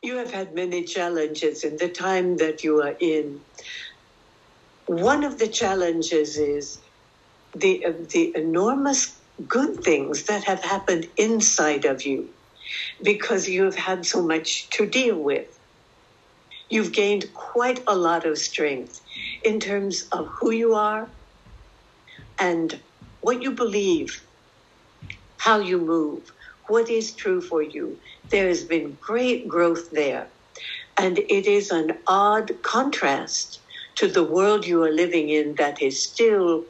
You have had many challenges in the time that you are in. One of the challenges is the enormous good things that have happened inside of you because you've had so much to deal with. You've gained quite a lot of strength in terms of who you are and what you believe, how you move, what is true for you. There has been great growth there. And it is an odd contrast to the world you are living in that is still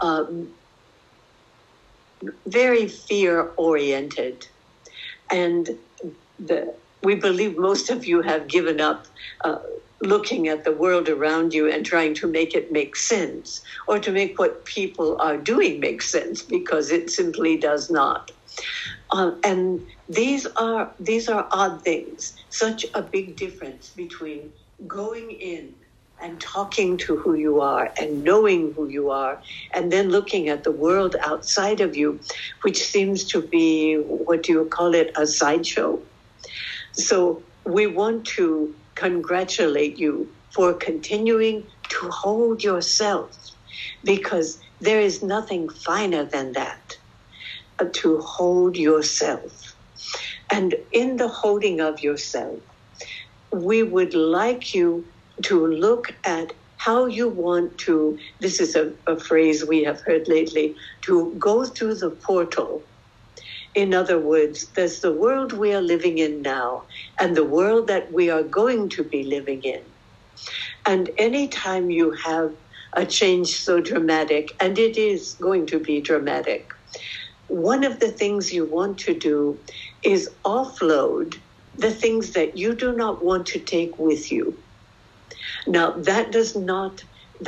very fear-oriented. And we believe most of you have given up looking at the world around you and trying to make it make sense, or to make what people are doing make sense, because it simply does not. And these are odd things. Such a big difference between going in and talking to who you are and knowing who you are, and then looking at the world outside of you, which seems to be, what do you call it, a sideshow. So we want to congratulate you for continuing to hold yourself, because there is nothing finer than that, to hold yourself. And in the holding of yourself, we would like you to look at how you want to, this is a phrase we have heard lately, to go through the portal. In other words, there's the world we are living in now and the world that we are going to be living in. And anytime you have a change so dramatic, and it is going to be dramatic, one of the things you want to do is offload the things that you do not want to take with you. Now, that is not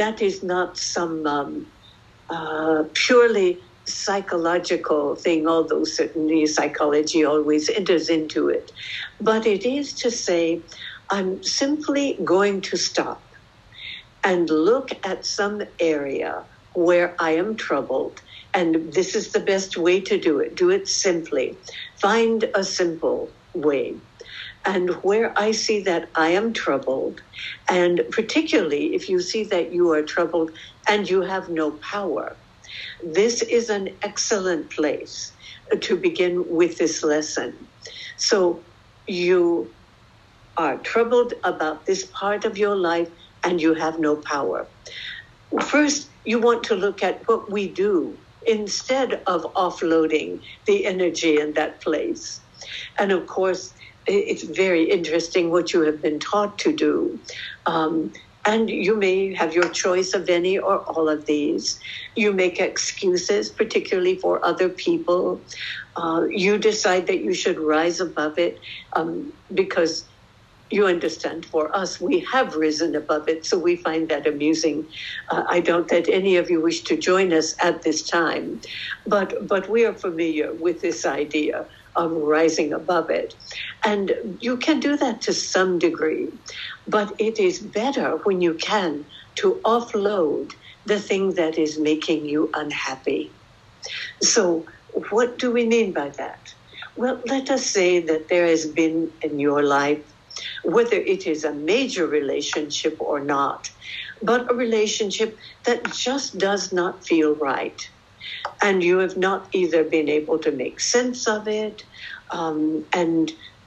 some purely psychological thing, although certainly psychology always enters into it. But it is to say, I'm simply going to stop and look at some area where I am troubled. And this is the best way to do it. Do it simply. Find a simple way. And where I see that I am troubled, and particularly if you see that you are troubled and you have no power, this is an excellent place to begin with this lesson. So you are troubled about this part of your life and you have no power. First, you want to look at what we do instead of offloading the energy in that place. And of course, it's very interesting what you have been taught to do. And you may have your choice of any or all of these. You make excuses, particularly for other people. You decide that you should rise above it because you understand, for us, we have risen above it, so we find that amusing. I don't that any of you wish to join us at this time, but we are familiar with this idea of rising above it. And you can do that to some degree, but it is better when you can to offload the thing that is making you unhappy. So what do we mean by that? Well, let us say that there has been in your life, whether it is a major relationship or not, but a relationship that just does not feel right. And you have not either been able to make sense of it, and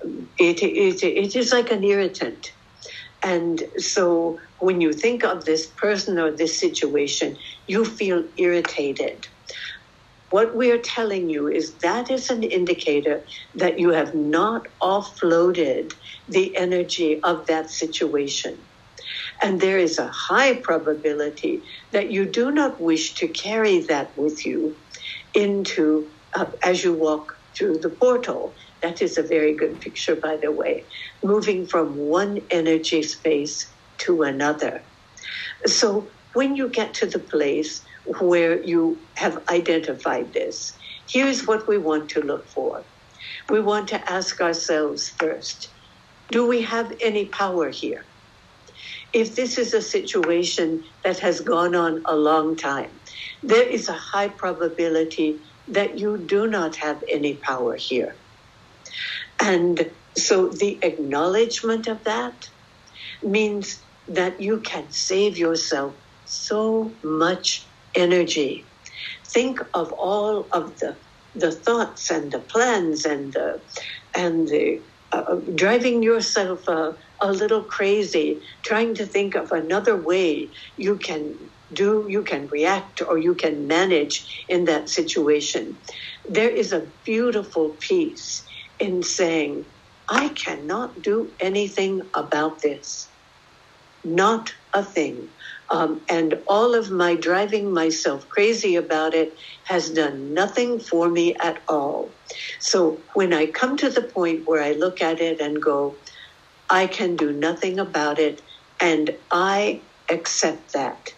it is like an irritant. And so when you think of this person or this situation, you feel irritated. What we are telling you is that is an indicator that you have not offloaded the energy of that situation. And there is a high probability that you do not wish to carry that with you into, as you walk through the portal. That is a very good picture, by the way, moving from one energy space to another. So when you get to the place where you have identified this, here's what we want to look for. We want to ask ourselves first, do we have any power here? If this is a situation that has gone on a long time, there is a high probability that you do not have any power here. And so the acknowledgement of that means that you can save yourself so much energy. Think of all of the thoughts and the plans and the driving yourself a little crazy, trying to think of another way you can react or you can manage in that situation. There is a beautiful piece in saying, I cannot do anything about this. Not a thing. And all of my driving myself crazy about it has done nothing for me at all. So when I come to the point where I look at it and go, I can do nothing about it, and I accept that.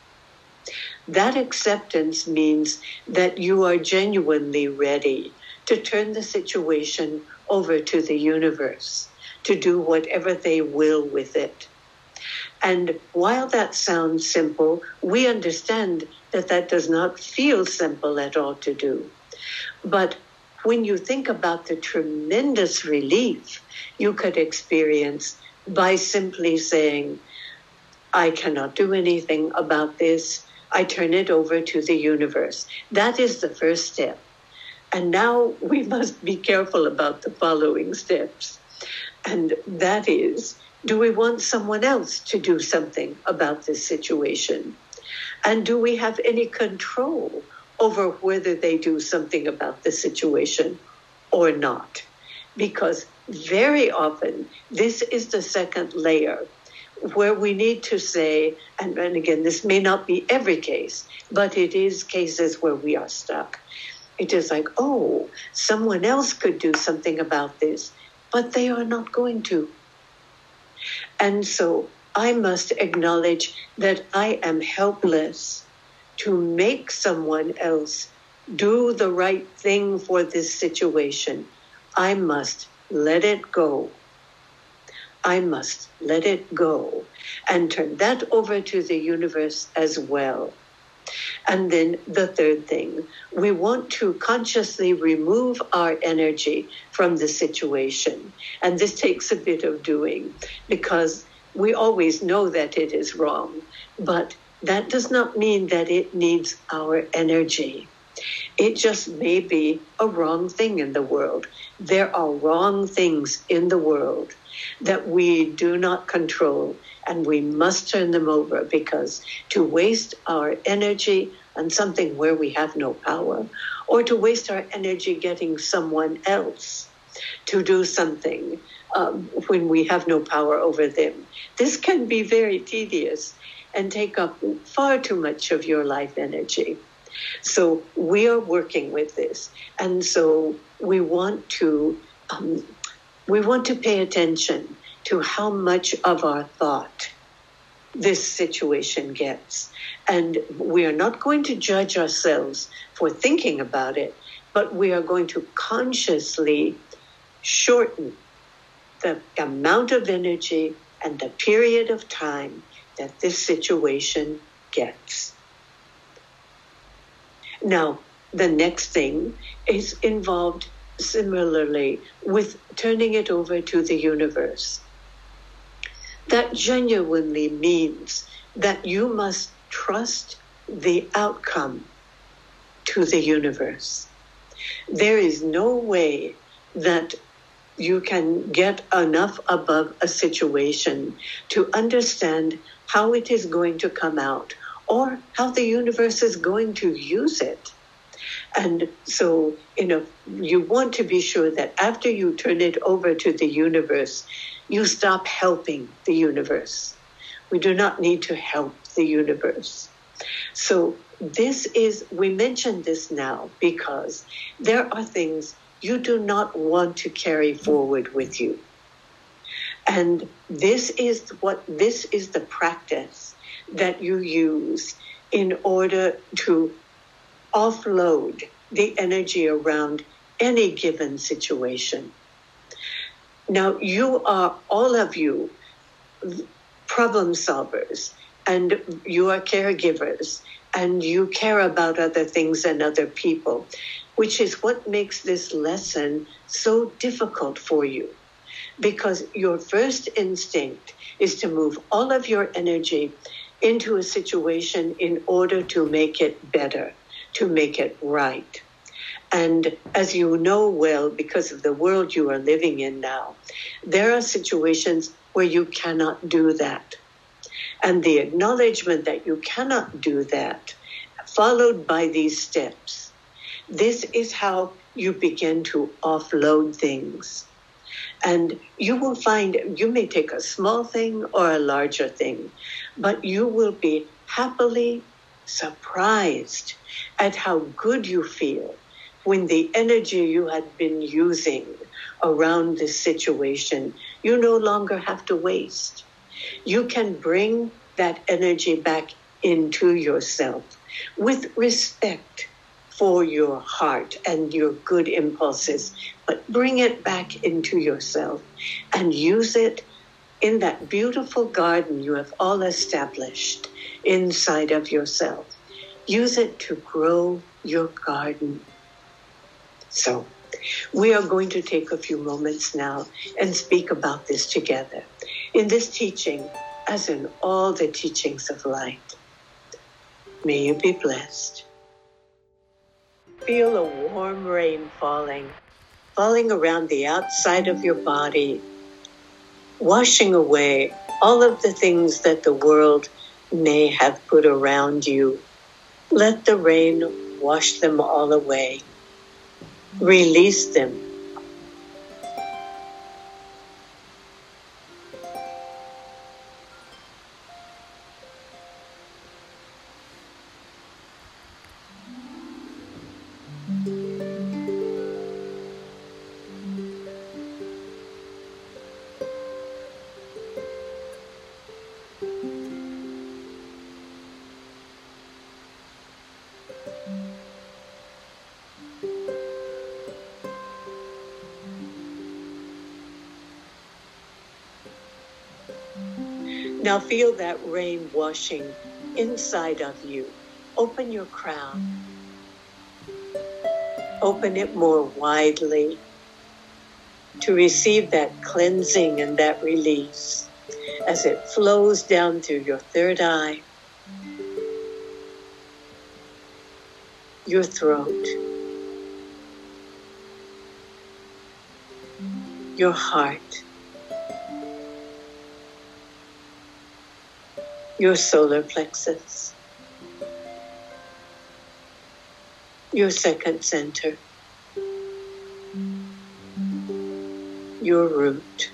That acceptance means that you are genuinely ready to turn the situation over to the universe, to do whatever they will with it. And while that sounds simple, we understand that that does not feel simple at all to do. But when you think about the tremendous relief you could experience by simply saying, I cannot do anything about this, I turn it over to the universe. That is the first step. And now we must be careful about the following steps. And that is, do we want someone else to do something about this situation? And do we have any control over whether they do something about the situation or not? Because very often, this is the second layer where we need to say, and again, this may not be every case, but it is cases where we are stuck. It is like, oh, someone else could do something about this, but they are not going to. And so I must acknowledge that I am helpless to make someone else do the right thing for this situation. I must let it go. I must let it go and turn that over to the universe as well. And then the third thing, we want to consciously remove our energy from the situation. And this takes a bit of doing because we always know that it is wrong, but that does not mean that it needs our energy. It just may be a wrong thing in the world. There are wrong things in the world that we do not control, and we must turn them over, because to waste our energy on something where we have no power, or to waste our energy getting someone else to do something when we have no power over them, this can be very tedious and take up far too much of your life energy. So we are working with this, and so we want to pay attention to how much of our thought this situation gets. And we are not going to judge ourselves for thinking about it, but we are going to consciously shorten the amount of energy and the period of time that this situation gets. Now, the next thing is involved similarly with turning it over to the universe. That genuinely means that you must trust the outcome to the universe. There is no way that you can get enough above a situation to understand how it is going to come out or how the universe is going to use it. And so, you want to be sure that after you turn it over to the universe, you stop helping the universe. We do not need to help the universe. So we mention this now because there are things you do not want to carry forward with you. And this is the practice that you use in order to offload the energy around any given situation. Now, you are, all of you, problem solvers, and you are caregivers, and you care about other things and other people, which is what makes this lesson so difficult for you. Because your first instinct is to move all of your energy into a situation in order to make it better, to make it right. And as you know well, because of the world you are living in now, there are situations where you cannot do that. And the acknowledgement that you cannot do that, followed by these steps, this is how you begin to offload things. And you will find you may take a small thing or a larger thing, but you will be happily surprised at how good you feel when the energy you had been using around this situation, you no longer have to waste. You can bring that energy back into yourself with respect for your heart and your good impulses, but bring it back into yourself and use it in that beautiful garden you have all established inside of yourself. Use it to grow your garden. So, we are going to take a few moments now and speak about this together. In this teaching, as in all the teachings of light, may you be blessed. Feel a warm rain falling around the outside of your body, washing away all of the things that the world may have put around you. Let the rain wash them all away. Release them. Now feel that rain washing inside of you. Open your crown. Open it more widely to receive that cleansing and that release as it flows down through your third eye, your throat, your heart, your solar plexus, your second center, your root.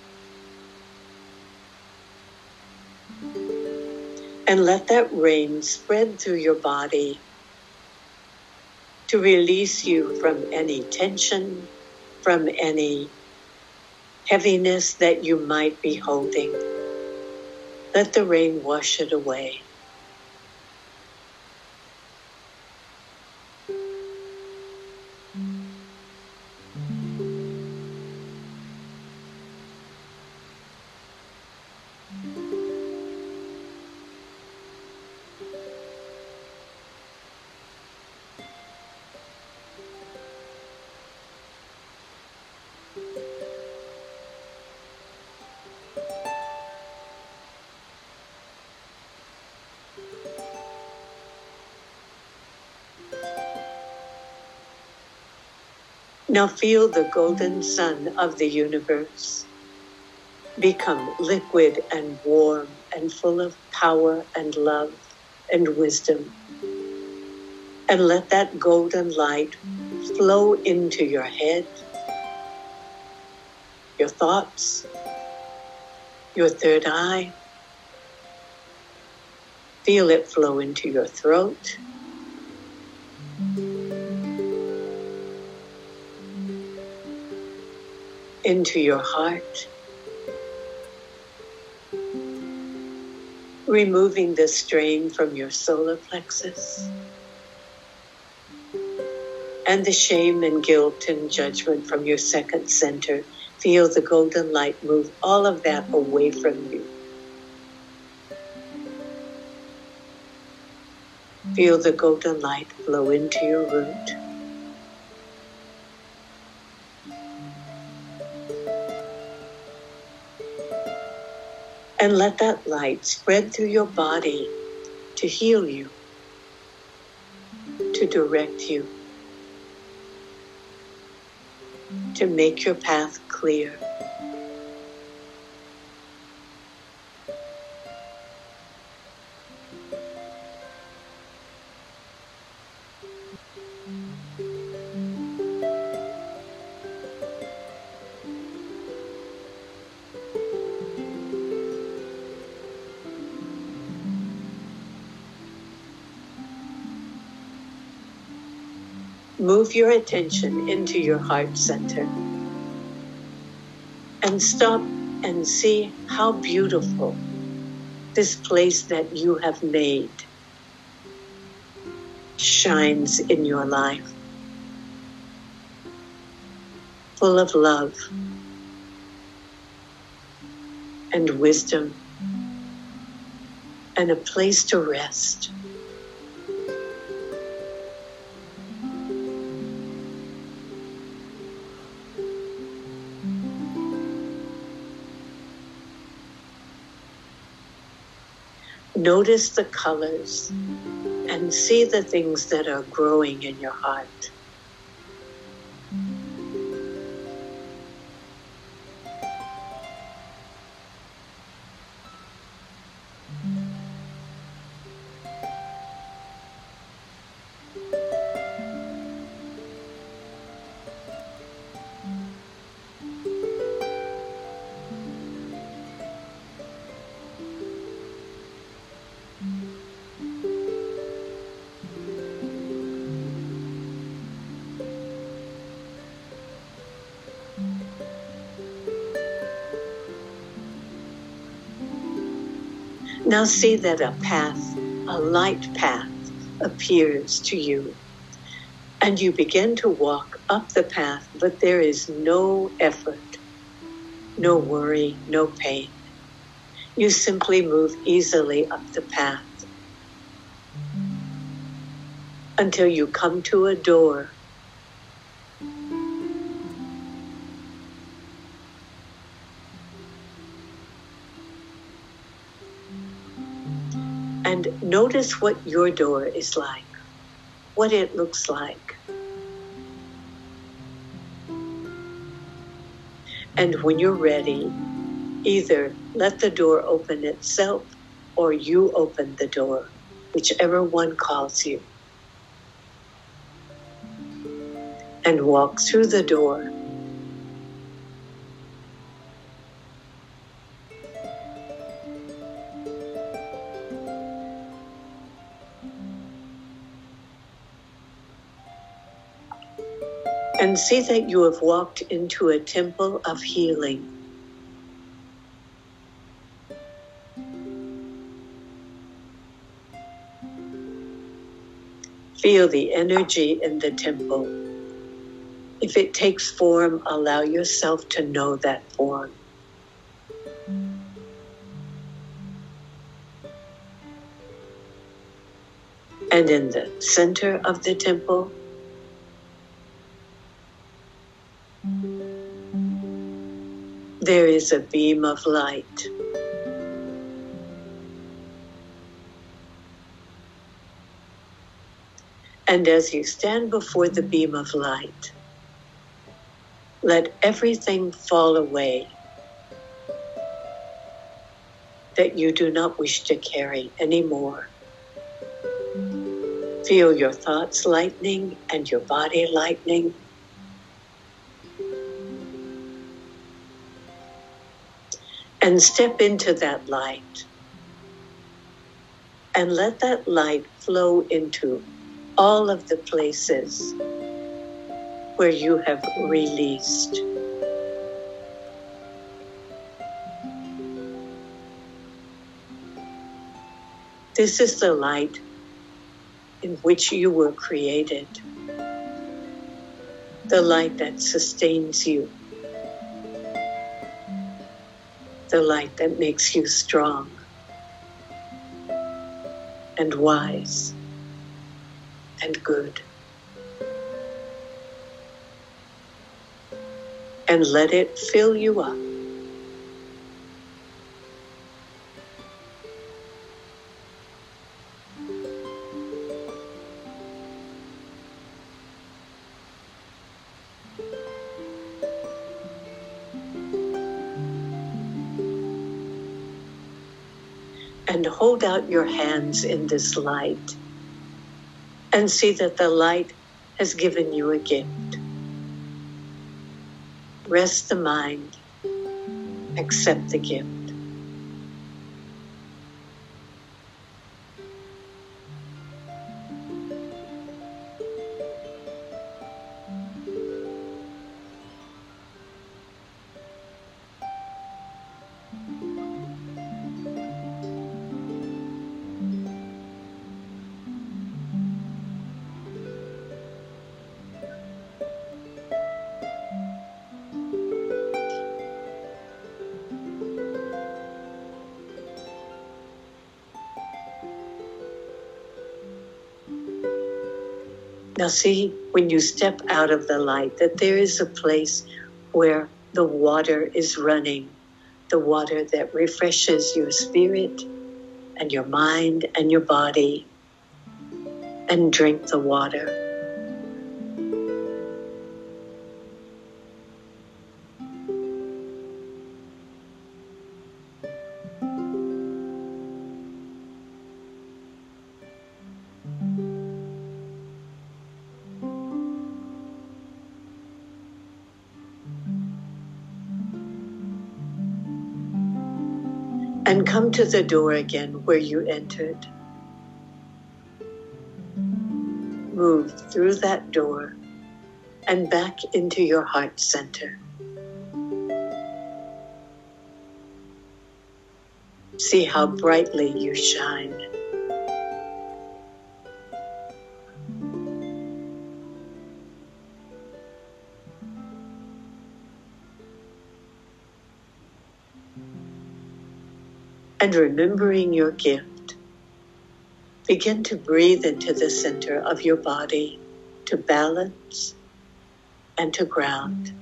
And let that rain spread through your body to release you from any tension, from any heaviness that you might be holding. Let the rain wash it away. Now feel the golden sun of the universe become liquid and warm and full of power and love and wisdom. And let that golden light flow into your head, your thoughts, your third eye. Feel it flow into your throat, into your heart, removing the strain from your solar plexus and the shame and guilt and judgment from your second center. Feel the golden light move all of that away from you. Feel the golden light flow into your root. And let that light spread through your body to heal you, to direct you, to make your path clear. Move your attention into your heart center and stop and see how beautiful this place that you have made shines in your life, full of love and wisdom and a place to rest. Notice the colors and see the things that are growing in your heart. Now see that a path, a light path, appears to you. And you begin to walk up the path, but there is no effort, no worry, no pain. You simply move easily up the path until you come to a door. And notice what your door is like, what it looks like. And when you're ready, either let the door open itself or you open the door, whichever one calls you. And walk through the door. And see that you have walked into a temple of healing. Feel the energy in the temple. If it takes form, allow yourself to know that form. And in the center of the temple, there is a beam of light. And as you stand before the beam of light, let everything fall away that you do not wish to carry anymore. Feel your thoughts lightening and your body lightening. And step into that light. And let that light flow into all of the places where you have released. This is the light in which you were created. The light that sustains you. The light that makes you strong and wise and good. And let it fill you up. And hold out your hands in this light and see that the light has given you a gift. Rest the mind, accept the gift. Now see, when you step out of the light, that there is a place where the water is running, the water that refreshes your spirit and your mind and your body, and drink the water. And come to the door again where you entered. Move through that door and back into your heart center. See how brightly you shine. And remembering your gift, begin to breathe into the center of your body to balance and to ground.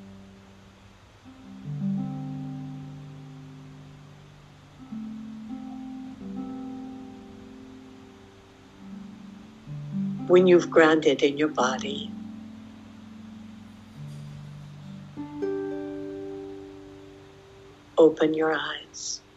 When you've grounded in your body, open your eyes.